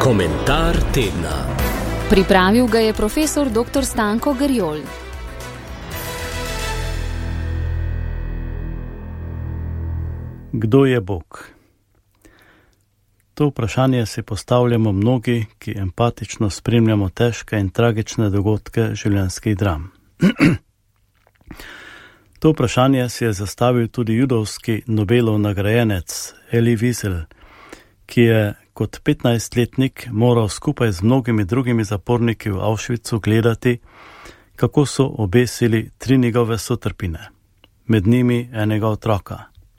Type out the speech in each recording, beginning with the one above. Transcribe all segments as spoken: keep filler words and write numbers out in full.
Komentar tedna. Pripravil ga je profesor doktor Stanko Gerjol. Kdo je Bog? To vprašanje si postavljamo mnogi, ki empatično spremljamo težke in tragične dogodke življenjskih dram. To vprašanje si je zastavil tudi judovski Nobelov nagrajenec Elie Wiesel, ki je kot petnajstletnik moral skupaj z mnogimi drugimi zaporniki v Auschwitzu gledati, kako so obesili tri njegove sotrpine, med njimi enega otroka.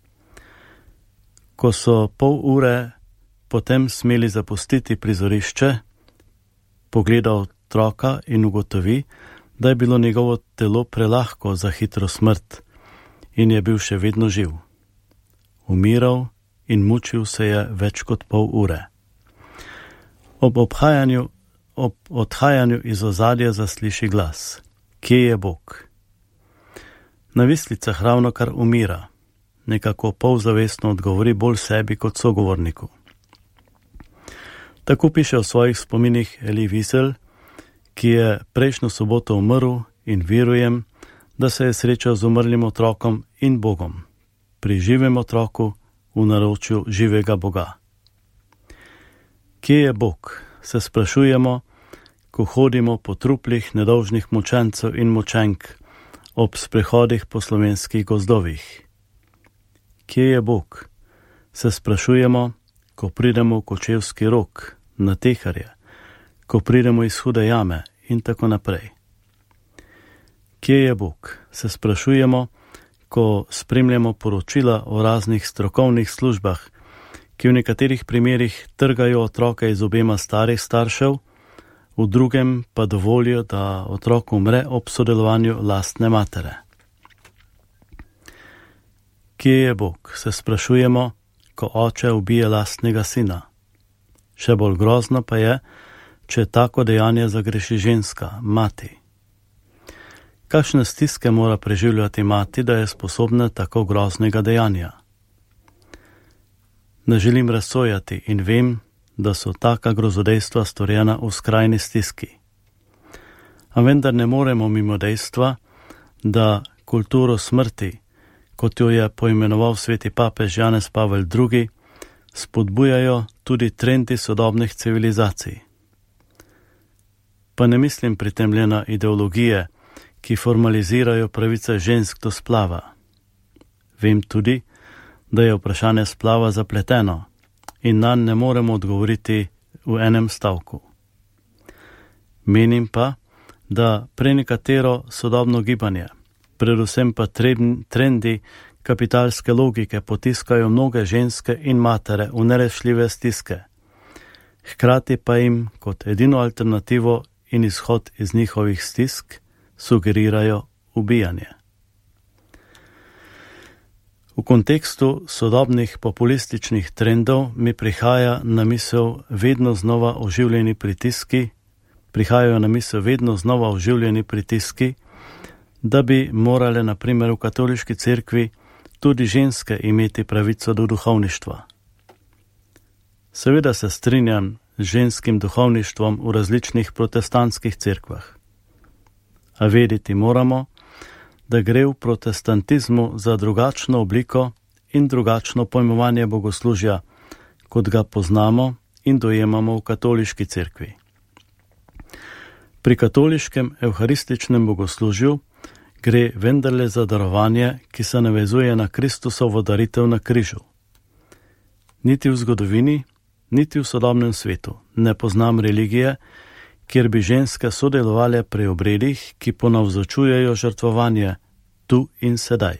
Ko so pol ure potem smeli zapustiti prizorišče, pogleda otroka in ugotovi, da je bilo njegovo telo prelahko za hitro smrt in je bil še vedno živ. Umiral in mučil se je več kot pol ure. Ob obhajanju, ob odhajanju iz ozadja zasliši glas: Kje je Bog? Na vislicah ravnokar umira, nekako polzavestno odgovori bolj sebi kot sogovorniku. Tako piše v svojih spominih Elie Wiesel, ki je prejšnjo soboto umrl in verujem, da se je srečal z umrlim otrokom in Bogom, pri živem otroku v naročju živega Boga. Kje je Bog, se sprašujemo, ko hodimo po truplih nedolžnih mučencev in mučenk ob sprehodih po slovenskih gozdovih. Kje je Bog, se sprašujemo, ko pridemo v Kočevski Rog, na Teharje, ko pridemo iz Hude jame in tako naprej. Kje je Bog, se sprašujemo, ko spremljamo poročila o raznih strokovnih službah, ki v nekaterih primerih trgajo otroke iz obema starih staršev, v drugem pa dovolijo, da otrok umre ob sodelovanju lastne matere. Kje je Bog, se sprašujemo, ko oče ubije lastnega sina. Še bolj grozno pa je, če tako dejanje zagreši ženska, mati. Kakšne stiske mora preživljati mati, da je sposobna tako groznega dejanja? Ne želim razsojati in vem, da so taka grozodejstva storjena v skrajni stiski. A vendar ne moremo mimo dejstva, da kulturo smrti, kot jo je poimenoval sveti papež Janez Pavel drugi, spodbujajo tudi trendi sodobnih civilizacij. Pa ne mislim pri tem le na ideologije, ki formalizirajo pravice žensk do splava. Vem tudi, da je vprašanje splava zapleteno in nanj ne moremo odgovoriti v enem stavku. Menim pa, da prenekatero sodobno gibanje, predvsem pa trendi kapitalske logike potiskajo mnoge ženske in matere v nerešljive stiske, hkrati pa jim kot edino alternativo in izhod iz njihovih stisk sugerirajo ubijanje. V kontekstu sodobnih populističnih trendov mi prihaja na misel vedno znova oživljeni pritiski, prihajajo na misel vedno znova oživljeni pritiski, da bi morale na primer v katoliški cerkvi tudi ženske imeti pravico do duhovništva. Seveda se strinjam z ženskim duhovništvom v različnih protestantskih cerkvah. A vedeti moramo, da gre v protestantizmu za drugačno obliko in drugačno pojmovanje bogoslužja, kot ga poznamo in dojemamo v katoliški cerkvi. Pri katoliškem evharističnem bogoslužju gre vendarle za darovanje, ki se navezuje na Kristusovo daritev na križu. Niti v zgodovini, niti v sodobnem svetu ne poznam religije, kjer bi ženske sodelovale pri obredih, ki ponavzočujejo žrtvovanje tu in sedaj.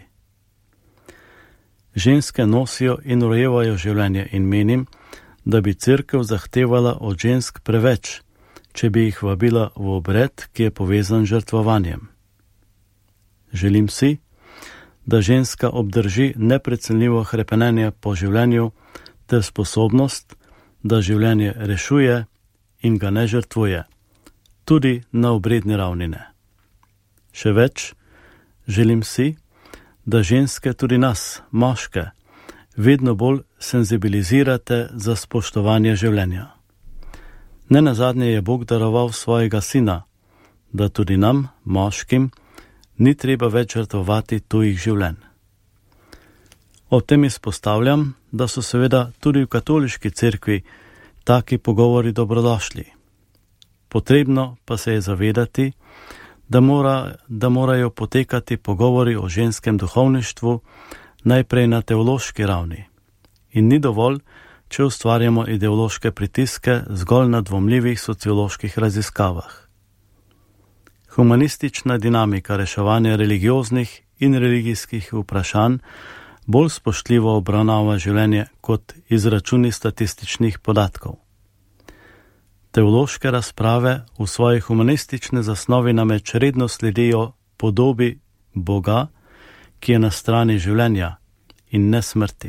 Ženske nosijo in rojevajo življenje in menim, da bi cerkev zahtevala od žensk preveč, če bi jih vabila v obred, ki je povezan z žrtvovanjem. Želim si, da ženska obdrži neprecenljivo hrepenenje po življenju ter sposobnost, da življenje rešuje in ga ne žrtvuje, tudi na obredni ravni ne. Še več, želim si, da ženske tudi nas, moške, vedno bolj senzibilizirate za spoštovanje življenja. Nenazadnje je Bog daroval svojega sina, da tudi nam, moškim, ni treba več žrtvovati tujih življenj. Ob tem izpostavljam, da so seveda tudi v katoliški cerkvi taki pogovori dobrodošli. Potrebno pa se je zavedati, da, mora, da morajo potekati pogovori o ženskem duhovništvu najprej na teološki ravni. In ni dovolj, če ustvarjamo ideološke pritiske zgolj na dvomljivih socioloških raziskavah. Humanistična dinamika reševanja religioznih in religijskih vprašanj bolj spoštljivo obravnava življenje kot izračuni statističnih podatkov. Teološke razprave v svoji humanistični zasnovi namreč redno sledijo podobi Boga, ki je na strani življenja in ne smrti.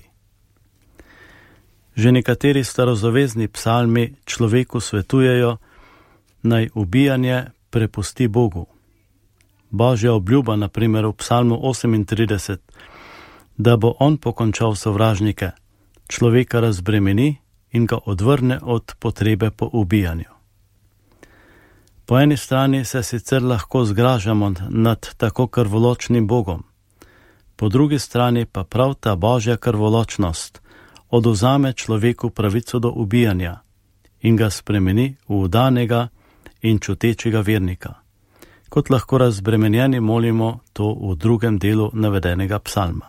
Že nekateri starozavezni psalmi človeku svetujejo, naj ubijanje prepusti Bogu. Božja obljuba, na primer v psalmu osemintrideset, da bo on pokončal sovražnike, človeka razbremeni in ga odvrne od potrebe po ubijanju. Po eni strani se sicer lahko zgražamo nad tako krvoločnim Bogom, po drugi strani pa prav ta božja krvoločnost odvzame človeku pravico do ubijanja in ga spremeni v vdanega in čutečega vernika, kot lahko razbremenjeni molimo to v drugem delu navedenega psalma.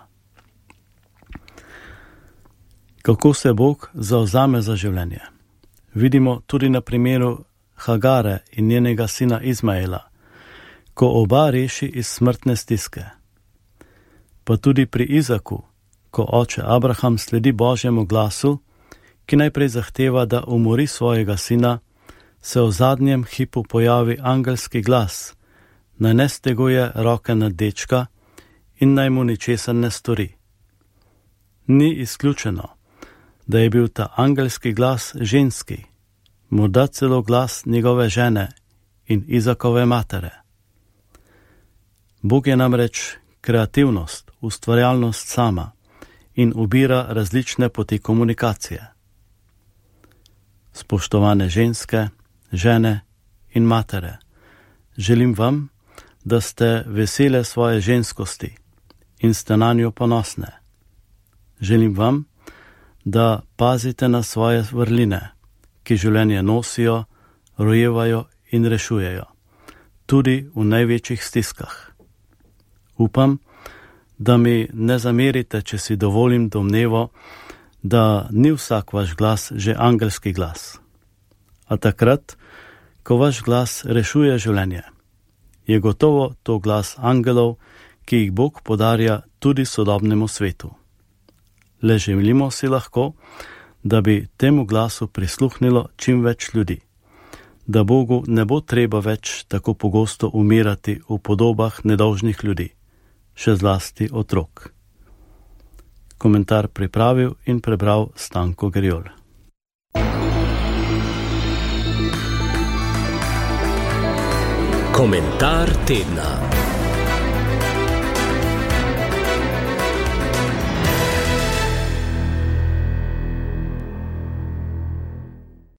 Kako se Bog zavzame za življenje? Vidimo tudi na primeru Hagare in njenega sina Izmaela, ko oba reši iz smrtne stiske. Pa tudi pri Izaku, ko oče Abraham sledi Božjemu glasu, ki najprej zahteva, da umori svojega sina, se v zadnjem hipu pojavi angelski glas, naj ne steguje roke nad dečka in naj mu ničesar ne stori. Ni izključeno, da je bil ta angelski glas ženski, morda celo glas njegove žene in Izakove matere. Bog je namreč kreativnost, ustvarjalnost sama in ubira različne poti komunikacije. Spoštovane ženske, žene in matere, želim vam, da ste vesele svoje ženskosti in ste na njo ponosne. Želim vam, da pazite na svoje vrline, ki življenje nosijo, rojevajo in rešujejo, tudi v največjih stiskah. Upam, da mi ne zamerite, če si dovolim domnevo, da ni vsak vaš glas že angelski glas. A takrat, ko vaš glas rešuje življenje, je gotovo to glas angelov, ki jih Bog podarja tudi sodobnemu svetu. Le želimo si lahko, da bi temu glasu prisluhnilo čim več ljudi, da Bogu ne bo treba več tako pogosto umirati v podobah nedolžnih ljudi, še zlasti otrok. Komentar pripravil in prebral Stanko Grjol. Komentar tedna.